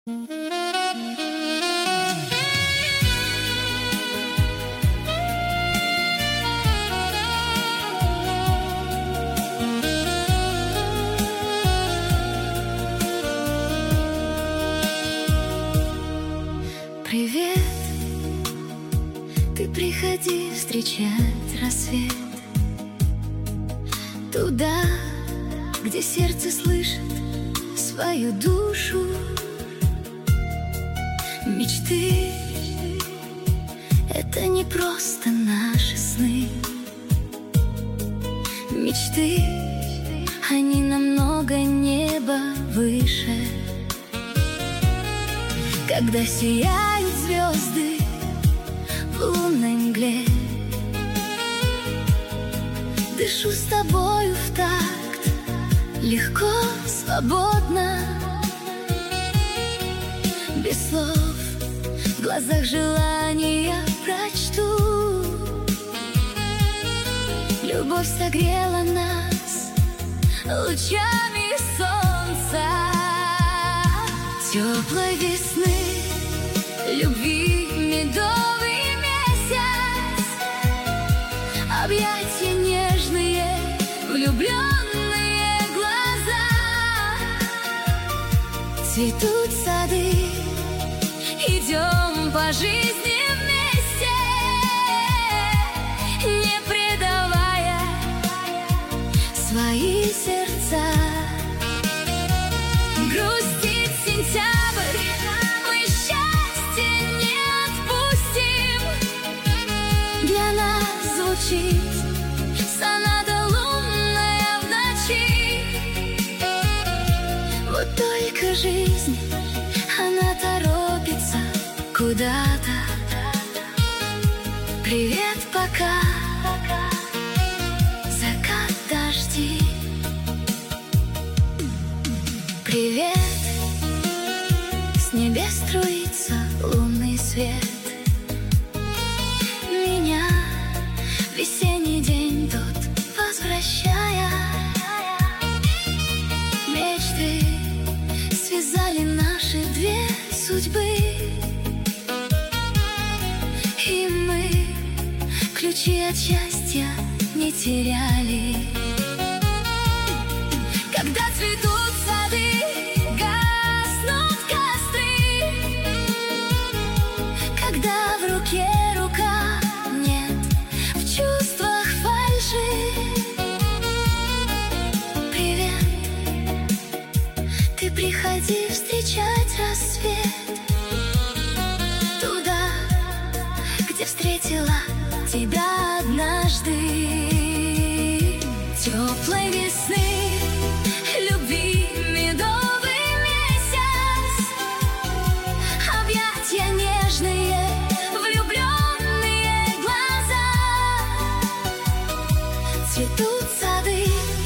Привет, ты приходи встречать рассвет туда, где сердце слышит свою душу. Мечты — это не просто наши сны. Мечты, они намного неба выше. Когда сияют звезды в лунной мгле, дышу с тобою в такт, легко, свободно, без слов, в глазах желания прочту. Любовь согрела нас лучами солнца, теплой весны, любви медовый месяц, объятия нежные, влюбленные глаза. Цветут сады, идем по жизни вместе, не предавая свои сердца. Грустит сентябрь, мы счастье не отпустим. Для нас звучит соната лунная в ночи. Вот только жизнь, она торопится куда-то. Привет, пока, закат, дожди. Привет, с небес струится лунный свет. Меня весенний день тот возвращая. Мечты связали наши две судьбы, и мы ключи от счастья не теряли. Когда цветут сады, гаснут костры, когда в руке рука, нет в чувствах фальши. Привет, ты приходи встречать рассвет туда, где встретила тебя однажды. Теплой весны, любви медовый месяц, объятия нежные, влюбленные глаза. Цветут сады,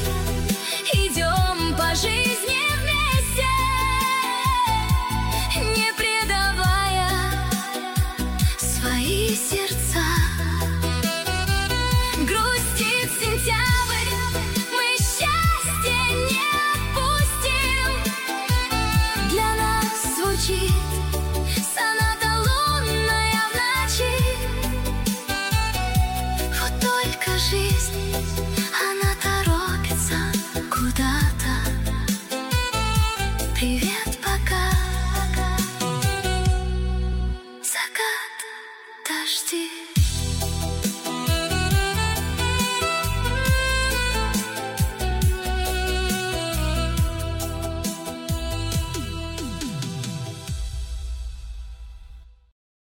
идем по жизни вместе, не предавая свои сердца. Грустит сентябрь, мы счастье не отпустим. Для нас звучит соната лунная в ночи. Вот только жизнь, она торопится куда-то. Привет, пока, закат, дожди.